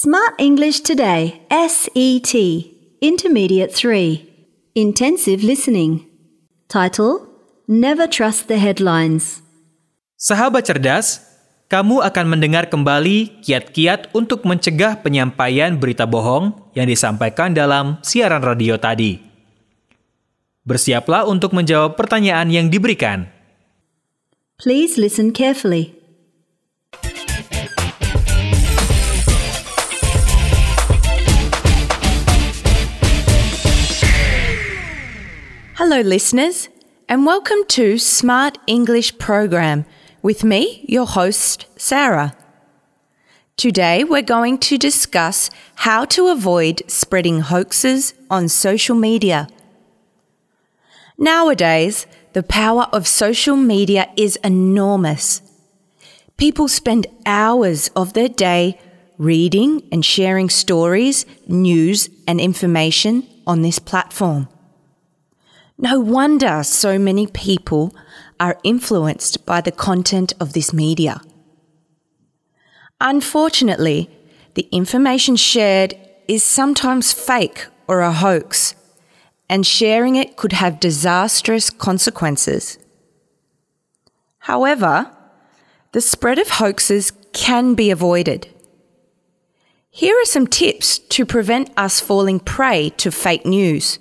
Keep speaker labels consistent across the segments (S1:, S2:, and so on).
S1: Smart English Today, SET, Intermediate 3, Intensive Listening. Title, Never Trust the Headlines.
S2: Sahabat cerdas, kamu akan mendengar kembali kiat-kiat untuk mencegah penyampaian berita bohong yang disampaikan dalam siaran radio tadi. Bersiaplah untuk menjawab pertanyaan yang diberikan.
S1: Please listen carefully.
S3: Hello listeners, and welcome to Smart English Program with me, your host, Sarah. Today we're going to discuss how to avoid spreading hoaxes on social media. Nowadays, the power of social media is enormous. People spend hours of their day reading and sharing stories, news, and information on this platform. No wonder so many people are influenced by the content of this media. Unfortunately, the information shared is sometimes fake or a hoax, and sharing it could have disastrous consequences. However, the spread of hoaxes can be avoided. Here are some tips to prevent us falling prey to fake news.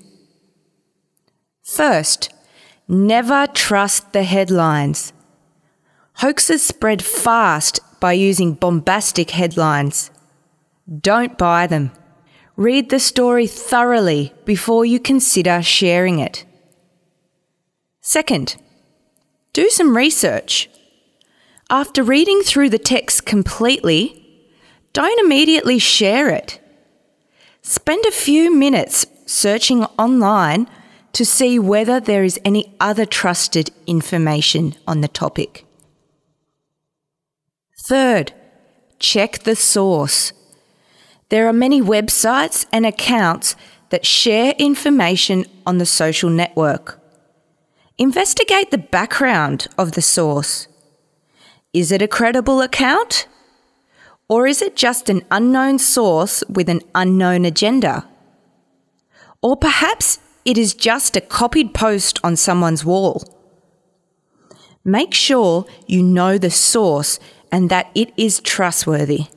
S3: First, never trust the headlines. Hoaxes spread fast by using bombastic headlines. Don't buy them. Read the story thoroughly before you consider sharing it. Second, do some research. After reading through the text completely, don't immediately share it. Spend a few minutes searching online to see whether there is any other trusted information on the topic. Third, check the source. There are many websites and accounts that share information on the social network. Investigate the background of the source. Is it a credible account? Or is it just an unknown source with an unknown agenda? Or perhaps it is just a copied post on someone's wall. Make sure you know the source and that it is trustworthy.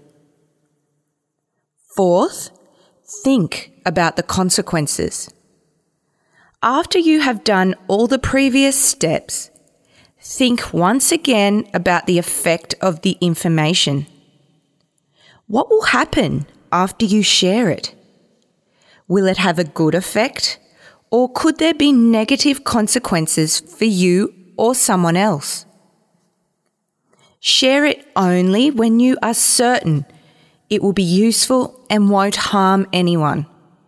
S3: Fourth, think about the consequences. After you have done all the previous steps, think once again about the effect of the information. What will happen after you share it? Will it have a good effect? Or could there be negative consequences for you or someone else? Share it only when you are certain it will be useful and won't harm anyone.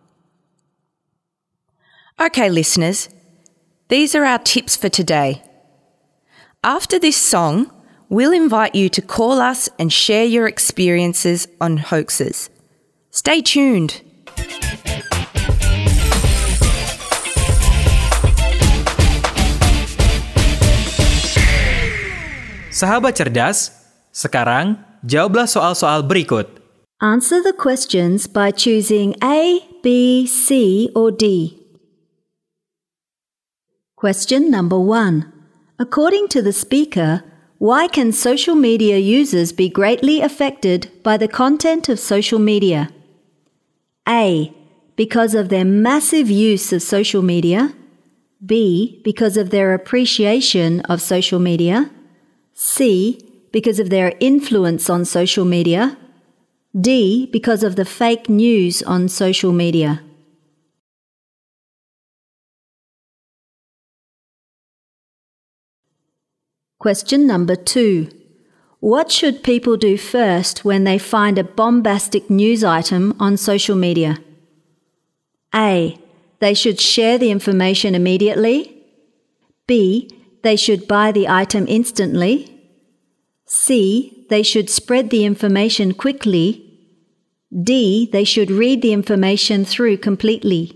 S3: Okay, listeners, these are our tips for today. After this song, we'll invite you to call us and share your experiences on hoaxes. Stay tuned.
S2: Sahabat cerdas, sekarang jawablah soal-soal berikut.
S1: Answer the questions by choosing A, B, C, or D. Question number 1. According to the speaker, why can social media users be greatly affected by the content of social media? A. Because of their massive use of social media. B. Because of their appreciation of social media. C. Because of their influence on social media. D. Because of the fake news on social media. Question number 2. What should people do first when they find a bombastic news item on social media? A. They should share the information immediately. B. They should buy the item instantly. C. They should spread the information quickly. D. They should read the information through completely.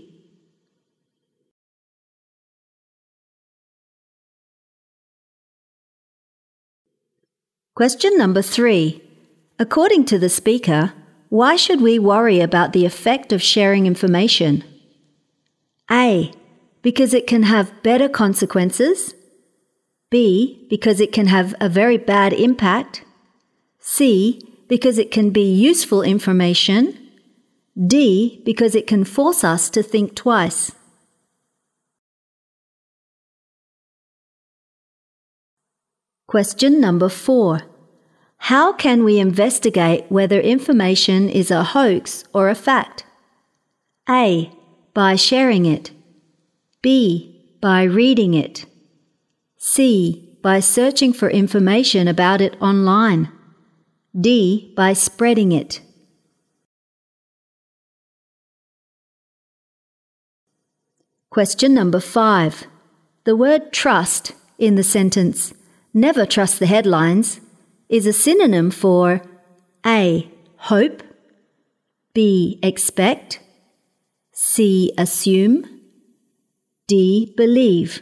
S1: Question number 3. According to the speaker, why should we worry about the effect of sharing information? A. Because it can have better consequences. B. Because it can have a very bad impact. C. Because it can be useful information. D. Because it can force us to think twice. Question number 4. How can we investigate whether information is a hoax or a fact? A. By sharing it. B. By reading it. C. By searching for information about it online. D. By spreading it. Question number 5. The word trust in the sentence, "Never trust the headlines," is a synonym for A. Hope. B. Expect. C. Assume. D. Believe.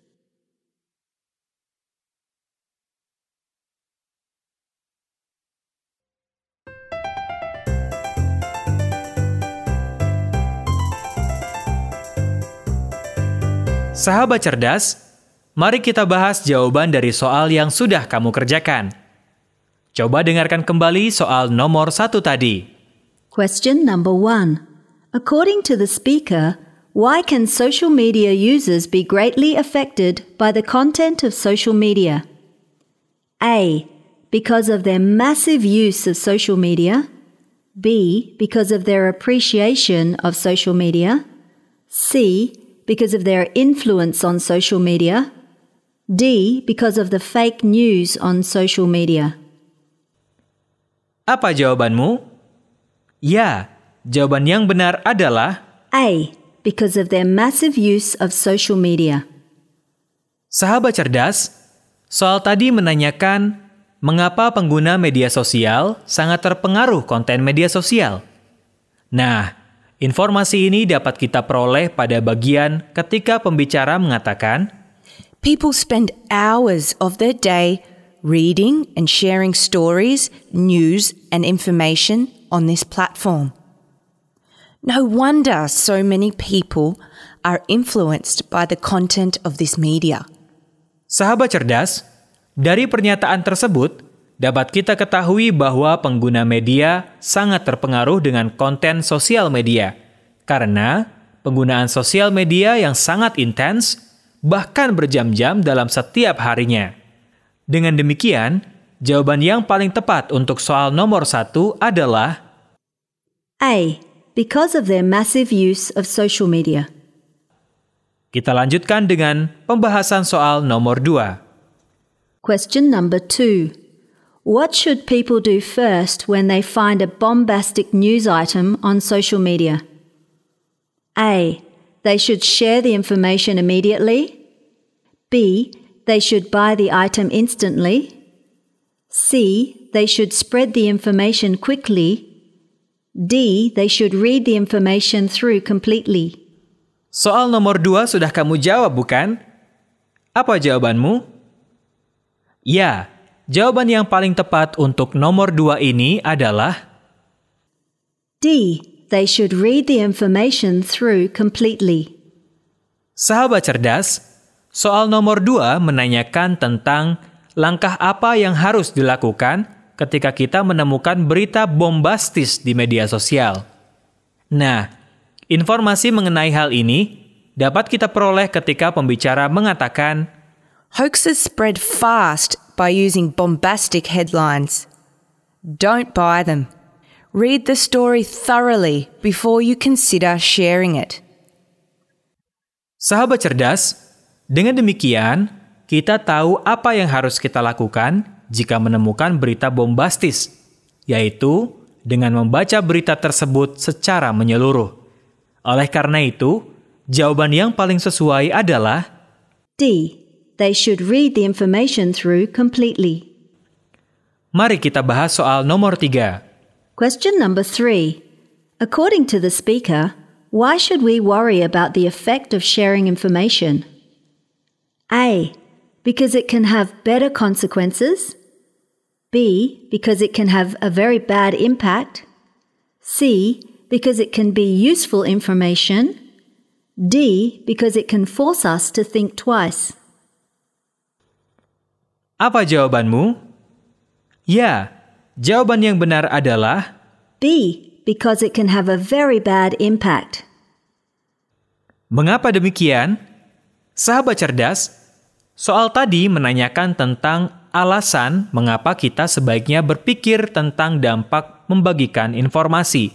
S2: Sahabat cerdas, mari kita bahas jawaban dari soal yang sudah kamu kerjakan. Coba dengarkan kembali soal nomor 1 tadi.
S1: Question number 1. According to the speaker, why can social media users be greatly affected by the content of social media? A. Because of their massive use of social media. B. Because of their appreciation of social media. C. Because of their influence on social media. D. Because of the fake news on social media.
S2: Apa jawabanmu? Ya, jawaban yang benar adalah
S1: A. Because of their massive use of social media.
S2: Sahabat cerdas, soal tadi menanyakan mengapa pengguna media sosial sangat terpengaruh konten media sosial. Nah, informasi ini dapat kita peroleh pada bagian ketika pembicara mengatakan,
S3: People spend hours of their day reading and sharing stories, news, and information on this platform. No wonder so many people are influenced by the content of this media.
S2: Sahabat cerdas, dari pernyataan tersebut, dapat kita ketahui bahwa pengguna media sangat terpengaruh dengan konten sosial media, karena penggunaan sosial media yang sangat intens, bahkan berjam-jam dalam setiap harinya. Dengan demikian, jawaban yang paling tepat untuk soal nomor 1 adalah
S1: A. Because of their massive use of social media.
S2: Kita lanjutkan dengan pembahasan soal nomor 2.
S1: Question number 2. What should people do first when they find a bombastic news item on social media? A. They should share the information immediately. B. They should buy the item instantly. C. They should spread the information quickly. D. They should read the information through completely.
S2: Soal nomor 2 sudah kamu jawab, bukan? Apa jawabanmu? Ya, jawaban yang paling tepat untuk nomor 2 ini adalah
S1: D. They should read the information through completely.
S2: Sahabat cerdas, soal nomor 2 menanyakan tentang langkah apa yang harus dilakukan ketika kita menemukan berita bombastis di media sosial. Nah, informasi mengenai hal ini dapat kita peroleh ketika pembicara mengatakan,
S3: Hoaxes spread fast by using bombastic headlines. Don't buy them. Read the story thoroughly before you consider sharing it.
S2: Sahabat cerdas, dengan demikian, kita tahu apa yang harus kita lakukan jika menemukan berita bombastis, yaitu dengan membaca berita tersebut secara menyeluruh. Oleh karena itu, jawaban yang paling sesuai adalah
S1: D. They should read the information through completely.
S2: Mari kita bahas soal nomor 3.
S1: Question number 3. According to the speaker, why should we worry about the effect of sharing information? A. Because it can have better consequences. B. Because it can have a very bad impact. C. Because it can be useful information. D. Because it can force us to think twice.
S2: Apa jawabanmu? Ya, jawaban yang benar adalah
S1: B. Because it can have a very bad impact.
S2: mengapa demikian? Sahabat cerdas, soal tadi menanyakan tentang alasan mengapa kita sebaiknya berpikir tentang dampak membagikan informasi.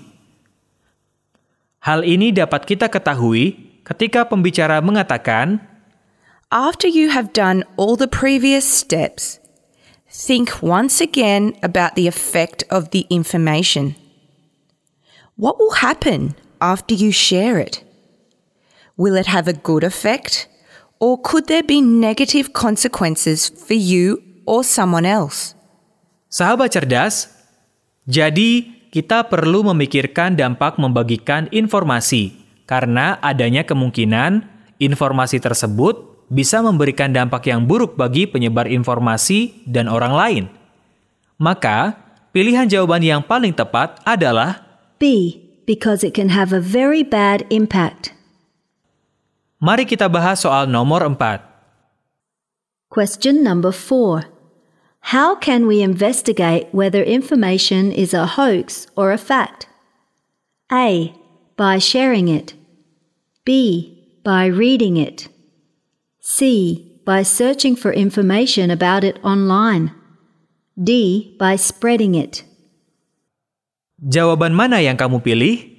S2: Hal ini dapat kita ketahui ketika pembicara mengatakan,
S3: After you have done all the previous steps, think once again about the effect of the information. What will happen after you share it? Will it have a good effect, or could there be negative consequences for you or someone else?
S2: sahabat cerdas, jadi kita perlu memikirkan dampak membagikan informasi, karena adanya kemungkinan informasi tersebut bisa memberikan dampak yang buruk bagi penyebar informasi dan orang lain. Maka, pilihan jawaban yang paling tepat adalah
S1: B. Because it can have a very bad impact.
S2: mari kita bahas soal nomor 4.
S1: Question number 4. How can we investigate whether information is a hoax or a fact? A. By sharing it. B. By reading it. C. By searching for information about it online. D. By spreading it.
S2: Jawaban mana yang kamu pilih?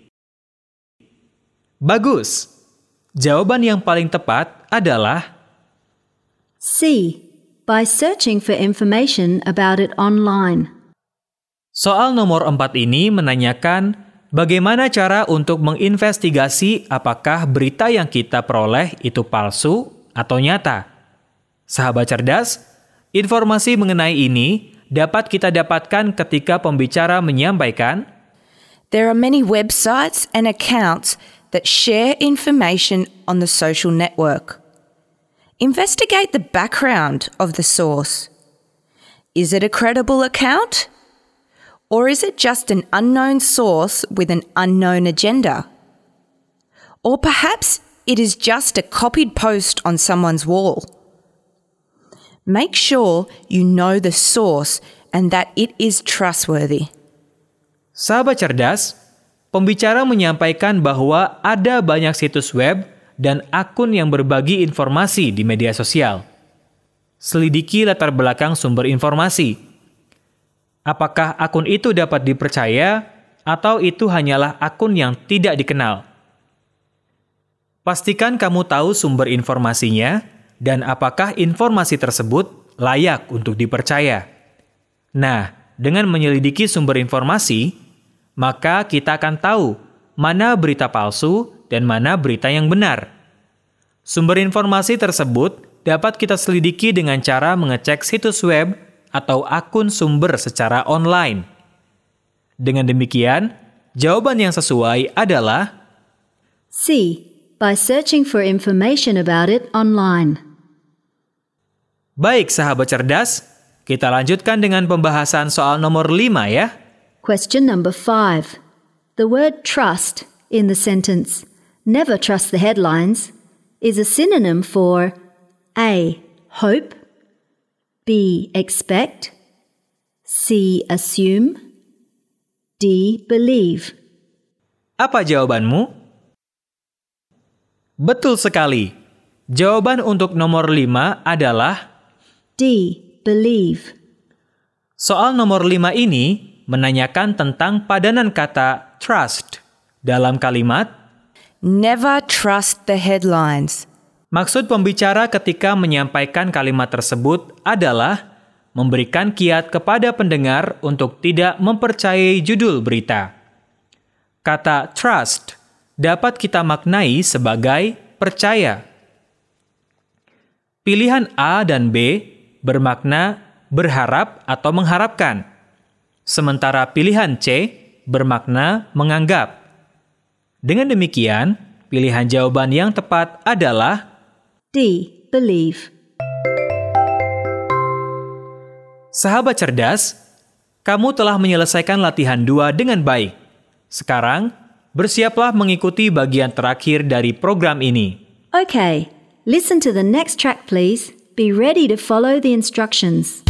S2: Bagus! Jawaban yang paling tepat adalah
S1: C. By searching for information about it online.
S2: soal nomor 4 ini menanyakan bagaimana cara untuk menginvestigasi apakah berita yang kita peroleh itu palsu atau nyata. Sahabat cerdas, informasi mengenai ini dapat kita dapatkan ketika pembicara menyampaikan,
S3: There are many websites and accounts that share information on the social network. Investigate the background of the source. Is it a credible account? Or is it just an unknown source with an unknown agenda? Or perhaps it is just a copied post on someone's wall. Make sure you know the source and that it is trustworthy.
S2: sahabat cerdas, pembicara menyampaikan bahwa ada banyak situs web dan akun yang berbagi informasi di media sosial. Selidiki latar belakang sumber informasi. Apakah akun itu dapat dipercaya atau itu hanyalah akun yang tidak dikenal? Pastikan kamu tahu sumber informasinya dan apakah informasi tersebut layak untuk dipercaya. Nah, dengan menyelidiki sumber informasi, maka kita akan tahu mana berita palsu dan mana berita yang benar. Sumber informasi tersebut dapat kita selidiki dengan cara mengecek situs web atau akun sumber secara online. Dengan demikian, jawaban yang sesuai adalah
S1: C. By searching for information about it online.
S2: baik sahabat cerdas, kita lanjutkan dengan pembahasan soal nomor 5 ya.
S1: Question number 5. The word trust in the sentence, never trust the headlines, is a synonym for A. Hope, B. Expect, C. Assume, D. Believe.
S2: Apa jawabanmu? Betul sekali. Jawaban untuk nomor 5 adalah
S1: D. Believe.
S2: soal nomor 5 ini menanyakan tentang padanan kata trust dalam kalimat.
S3: Never trust the headlines.
S2: Maksud pembicara ketika menyampaikan kalimat tersebut adalah memberikan kiat kepada pendengar untuk tidak mempercayai judul berita. Kata trust dapat kita maknai sebagai percaya. Pilihan A dan B bermakna berharap atau mengharapkan. Sementara pilihan C bermakna menganggap. Dengan demikian, pilihan jawaban yang tepat adalah
S1: D. Believe.
S2: sahabat cerdas, kamu telah menyelesaikan latihan 2 dengan baik. Sekarang, bersiaplah mengikuti bagian terakhir dari program ini.
S1: Okay, listen to the next track please. Be ready to follow the instructions.